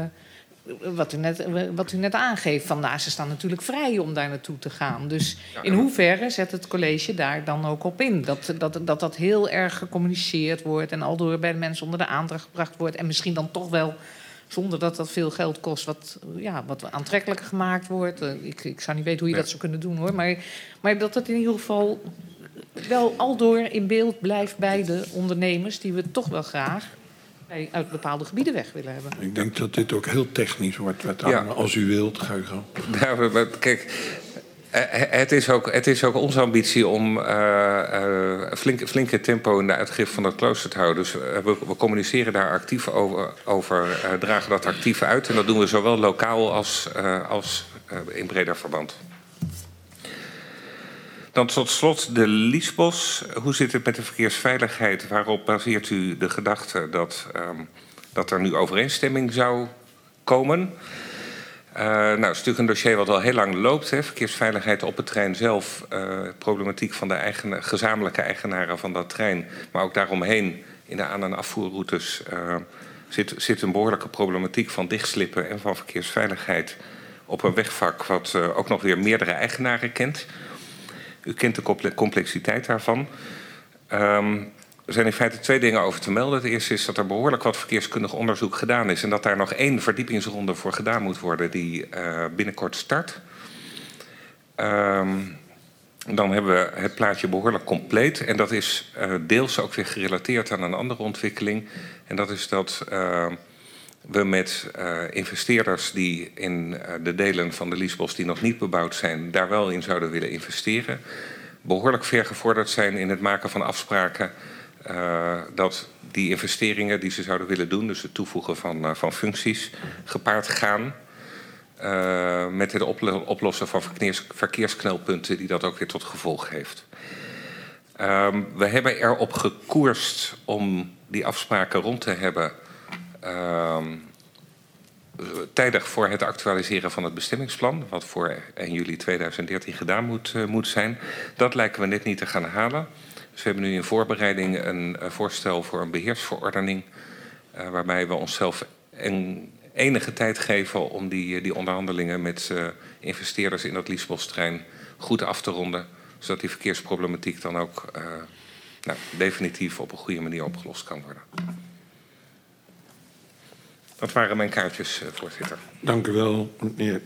I: wat u net aangeeft, van ze staan natuurlijk vrij om daar naartoe te gaan. Dus in hoeverre zet het college daar dan ook op in? Dat heel erg gecommuniceerd wordt en aldoor bij de mensen onder de aandacht gebracht wordt. En misschien dan toch wel, zonder dat dat veel geld kost, wat aantrekkelijker gemaakt wordt. Ik zou niet weten hoe je dat zou kunnen doen, hoor. Maar dat het in ieder geval wel aldoor in beeld blijft bij de ondernemers die we toch wel graag uit bepaalde gebieden weg willen hebben.
A: Ik denk dat dit ook heel technisch wordt. Als u wilt, ga u gaan.
L: Nou, kijk, het is ook onze ambitie om flinke tempo in de uitgifte van het klooster te houden. Dus we communiceren daar actief over, dragen dat actief uit. En dat doen we zowel lokaal als in breder verband. Dan tot slot de Liesbos. Hoe zit het met de verkeersveiligheid? Waarop baseert u de gedachte dat er nu overeenstemming zou komen? Het is natuurlijk een dossier wat al heel lang loopt. Hè. Verkeersveiligheid op het trein zelf. Problematiek van de gezamenlijke eigenaren van dat trein. Maar ook daaromheen in de aan- en afvoerroutes zit een behoorlijke problematiek van dichtslippen en van verkeersveiligheid op een wegvak wat ook nog weer meerdere eigenaren kent. U kent de complexiteit daarvan. Er zijn in feite 2 dingen over te melden. Het eerste is dat er behoorlijk wat verkeerskundig onderzoek gedaan is en dat daar nog 1 verdiepingsronde voor gedaan moet worden die binnenkort start. Dan hebben we het plaatje behoorlijk compleet en dat is deels ook weer gerelateerd aan een andere ontwikkeling. En dat is dat we met investeerders die in de delen van de Liesbos die nog niet bebouwd zijn, daar wel in zouden willen investeren, behoorlijk ver gevorderd zijn in het maken van afspraken dat die investeringen die ze zouden willen doen, dus het toevoegen van functies, gepaard gaan met het oplossen van verkeersknelpunten die dat ook weer tot gevolg heeft. We hebben erop gekoerst om die afspraken rond te hebben tijdig voor het actualiseren van het bestemmingsplan, wat voor 1 juli 2013 gedaan moet zijn. Dat lijken we net niet te gaan halen. Dus we hebben nu in voorbereiding een voorstel voor een beheersverordening, waarbij we onszelf enige tijd geven om die onderhandelingen met investeerders in dat Liesbos-terrein goed af te ronden, zodat die verkeersproblematiek dan ook definitief op een goede manier opgelost kan worden. Dat waren mijn kaartjes, voorzitter.
A: Dank u wel, meneer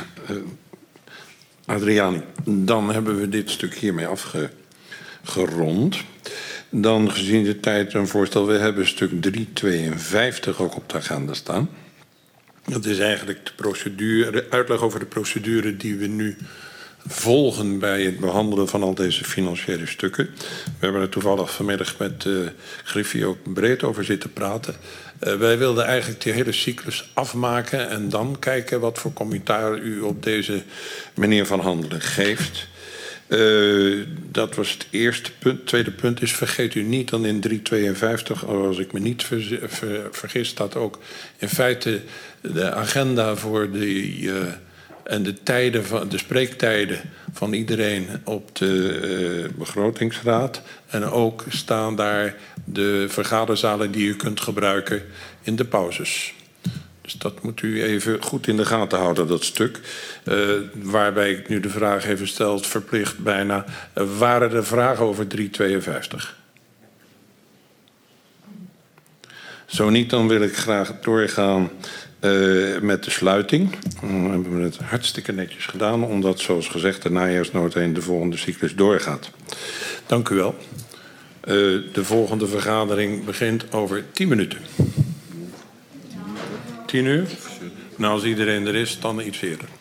A: Adriani. Dan hebben we dit stuk hiermee afgerond. Dan gezien de tijd een voorstel. We hebben stuk 352 ook op de agenda staan. Dat is eigenlijk de uitleg over de procedure die we nu volgen bij het behandelen van al deze financiële stukken. We hebben er toevallig vanmiddag met Griffie ook breed over zitten praten. Wij wilden eigenlijk die hele cyclus afmaken en dan kijken wat voor commentaar u op deze manier van handelen geeft. Dat was het eerste punt. Het tweede punt is, vergeet u niet dan in 352, als ik me niet vergis, staat ook in feite de agenda voor en de spreektijden van iedereen op de begrotingsraad. En ook staan daar de vergaderzalen die u kunt gebruiken in de pauzes. Dus dat moet u even goed in de gaten houden, dat stuk. Waarbij ik nu de vraag even stel, verplicht bijna. Waren er vragen over 352? Zo niet, dan wil ik graag doorgaan met de sluiting. Dan hebben we het hartstikke netjes gedaan, omdat, zoals gezegd, de najaarsnota in de volgende cyclus doorgaat. Dank u wel. De volgende vergadering begint over 10 minuten. 10 uur? Nou, als iedereen er is, dan iets eerder.